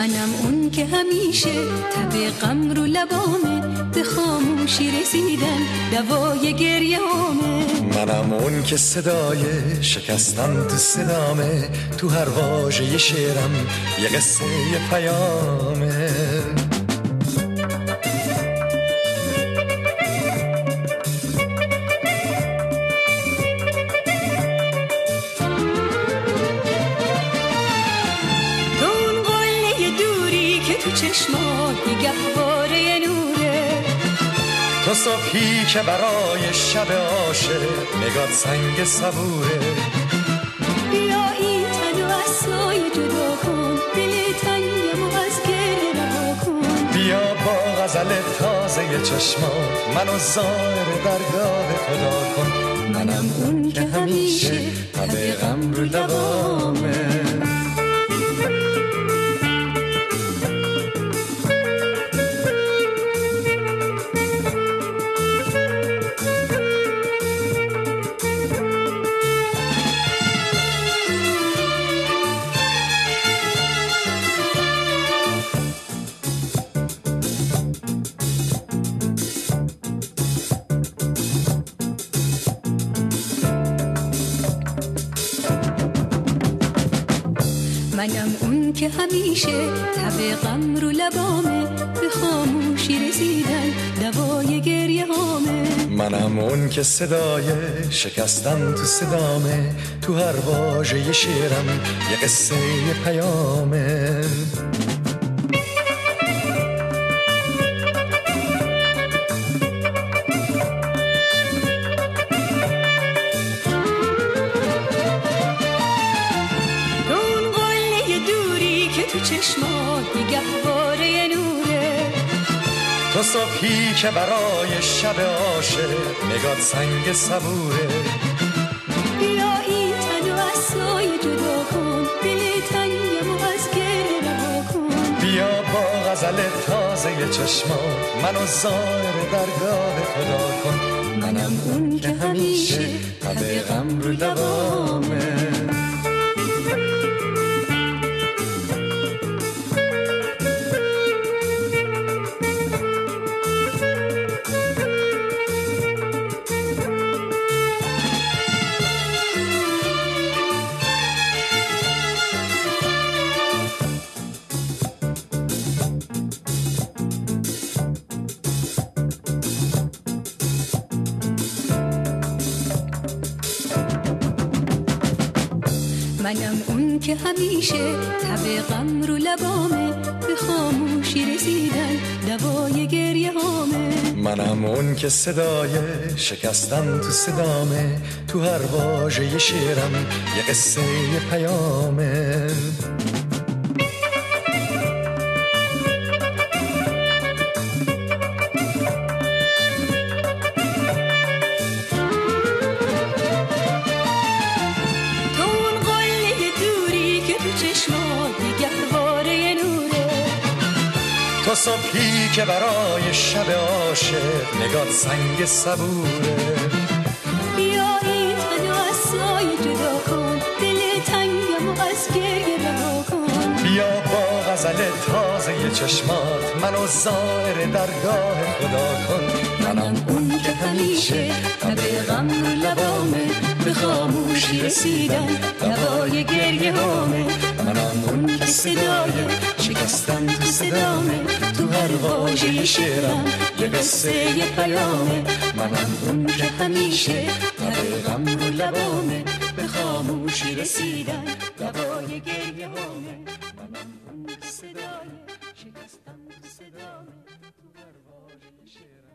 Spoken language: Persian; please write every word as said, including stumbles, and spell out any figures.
منم اون که همیشه تب غم رو لبامه، به خاموشی رسیدن دوای گریه هامه. منم اون که صدای شکستن تو صدامه، تو هر واژه شعرم یه قصه یه پیامه. چشمات گهواره نوره، تو صبحی که برای شب عاشق نگات سنگ صبوره. بیا این تن و عصای جدا کن، دل تنگم و از گره رها کن. بیا با غزل تازه چشمات منو زائر درگاه خدا کن. منم اون که همیشه تب غم رو لبامه. منم اون که همیشه تب غم رو لبامه، به خاموشی رسیدن دوای گریه هامه. منم اون که صدای شکستن تو صدامه، تو هر واژه شعرم یه قصه یه پیامه. تو چشمات گهواره نوره، تو صبحی که برای شب عاشق نگات سنگ صبوره. بیا این تن و عصای جدا کن، دل تنگم و از گره رها کن. بیا با غزل تازه چشمات منو زائر درگاه خدا کن. منم اون که همیشه تب غم رو لبامه. منم اون که همیشه تب غم رو لبامه، به خاموشی رسیدن دوای گریه هامه. منم اون که صدای شکستن تو صدامه، تو هر واژه شعرم یه قصه یه پیامه. تو صبحی که برای شب عاشق نگات سنگ صبوره. بیا این تن و عصای جدا کن، دل تنگم و از گریه رها کن. بیا با غزل تازه چشمات منو زائر درگاه خدا کن. منم اون که همیشه تب غم رو لبامه، به خاموشی رسیدن دوای گریه هامه. منم اون که صدای شکستن تو صدامه، تو هر واژه شعرم یه قصه یه پیامه. منم اون که همیشه تب غم رو لبامه، به خاموشی رسیدن دوای گریه هامه. منم اون که صدای شکستن تو صدامه، تو هر واژه شعرم